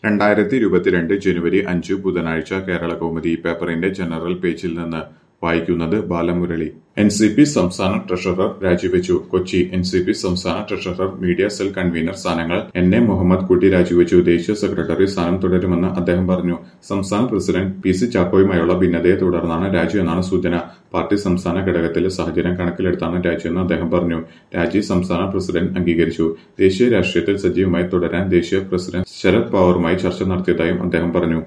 2022 ജനുവരി 5 ബുധനാഴ്ച കേരളകൗമുദി പേപ്പറിന്റെ ജനറൽ പേജിൽ നിന്ന് വായിക്കുന്നത് ബാലമുരളി. എൻ.സി.പി സംസ്ഥാന ട്രഷറർ രാജിവെച്ചു. കൊച്ചി. എൻ.സി.പി സംസ്ഥാന ട്രഷറർ, മീഡിയ സെൽ കൺവീനർ സ്ഥാനങ്ങൾ എൻ.എ. മുഹമ്മദ് കുട്ടി രാജിവെച്ചു. ദേശീയ സെക്രട്ടറി സ്ഥാനം തുടരുമെന്ന് അദ്ദേഹം പറഞ്ഞു. സംസ്ഥാന പ്രസിഡന്റ് പി.സി. ചാക്കോയുമായുള്ള ഭിന്നതയെ തുടർന്നാണ് രാജിയെന്നാണ് സൂചന. പാർട്ടി സംസ്ഥാന ഘടകത്തിലെ സാഹചര്യം കണക്കിലെടുത്താണ് രാജിയെന്ന് അദ്ദേഹം പറഞ്ഞു. രാജി സംസ്ഥാന പ്രസിഡന്റ് അംഗീകരിച്ചു. ദേശീയ രാഷ്ട്രീയത്തിൽ സജീവമായി തുടരാൻ ദേശീയ പ്രസിഡന്റ് ശരത് പവാറുമായി ചർച്ച നടത്തിയതായും അദ്ദേഹം പറഞ്ഞു.